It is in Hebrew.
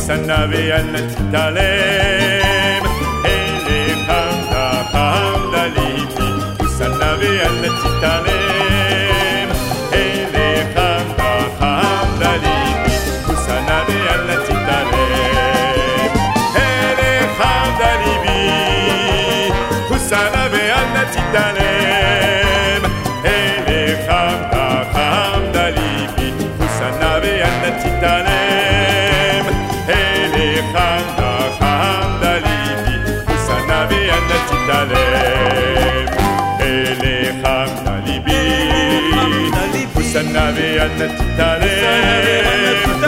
ושנא ואל תתעלם, אליך חמדה ליבי, ושנא ואל תתעלם, אליך חמדה ליבי, ושנא ואל תתעלם, אליך חמדה ליבי, ושנא ואל תתעלם, אליך חמדה ליבי, ושנא ואל תתעלם, אליך חמדה ליבי, ושנא ואל תתעלם, אליך חמדה ליבי, ושנא ואל תתעלם,